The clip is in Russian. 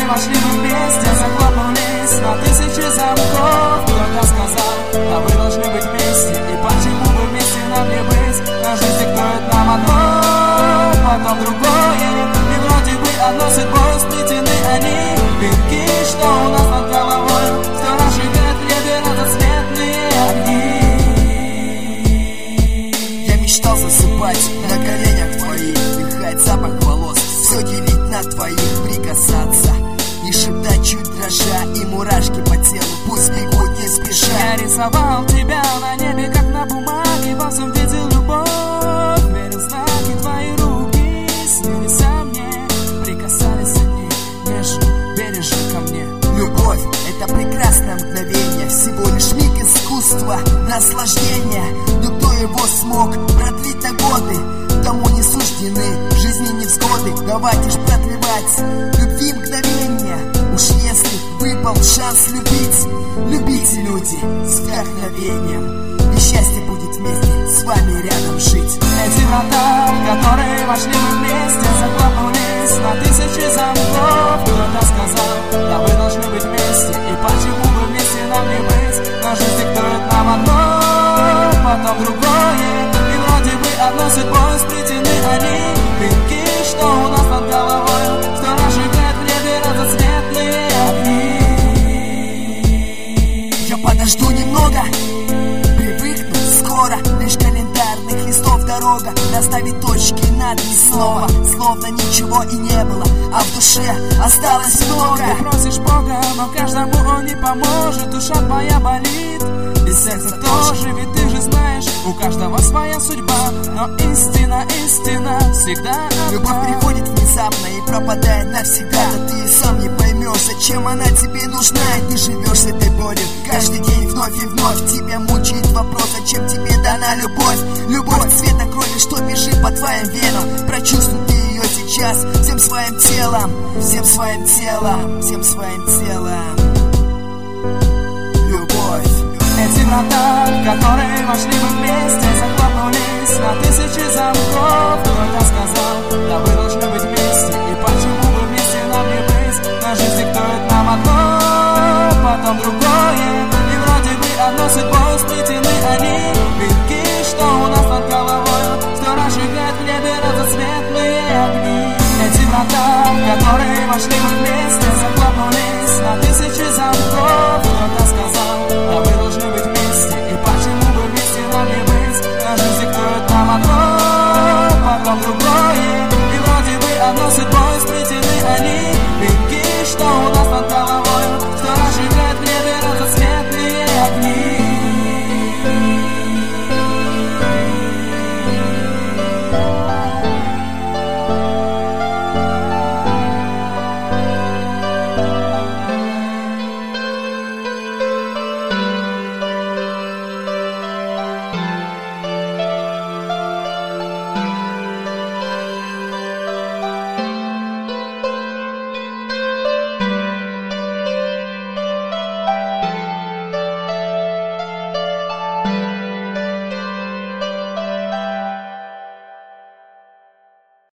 вошли мы вместе, захлопнулись на тысячи замков. Кто-то сказал, да вы должны быть вместе, и почему бы вместе нам не быть? Но жизнь диктует нам одно, потом другое, и вроде бы одно судьбой сплетены они. Венки, что у нас над головой, кто разжигает в небе разноцветные огни. Я мечтал засыпать на коленях твоих, вдыхать запах волос, все делить на твоих, прикасаться и шептать чуть дрожа, и мурашки по телу пусть бегут не спеша. Я рисовал тебя на небе, как на бумаге, во всем видел любовь, верил знаки твои руки, снились о мне, прикасались они, нежно, бережно ко мне. Любовь — это прекрасное мгновение, всего лишь миг искусства, наслаждения. Но кто его смог продлить на годы? Тому не суждены жизни невзгоды. Давайте ж продлевать любви мгновения. Уж если выпал шанс любить, любите, люди, с вдохновением, и счастье будет вместе с вами рядом жить. Эти врата, в которые вошли мы вместе, захлопнулись на тысячи замков. Кто-то сказал, да вы должны быть вместе, и почему бы вместе нам не быть? Но жизнь диктует нам одно, потом другое, и вроде бы одно судьбой сплетены они. Венки, что у нас над головой, кто разжигает в небе разноцветные огни. Я подожду немного, привыкну скоро, лишь календарных листов дорога расставить точки над ни слова, словно ничего и не было, а в душе осталось много. Ты просишь Бога, но каждому он не поможет, душа твоя болит, и сердце тоже, ведь ты же знаешь, у каждого своя судьба, но истина, истина всегда одна. Любовь приходит внезапно и пропадает навсегда, да ты и сам не поймешь, зачем она тебе нужна, и ты живешь с этой болью каждый день вновь и вновь. Тебя мучает вопрос, зачем тебе дана любовь? Любовь цвета крови, что бежит по твоим венам, прочувствуй ты ее сейчас всем своим телом, всем своим телом, всем своим телом. Любовь. Эти врата, в которые вошли мы вместе, захлопнулись на тысячи замков. Кто-то сказал, да вы должны быть вместе, и почему бы вместе нам не быть? Но жизнь диктует нам одно, потом другое.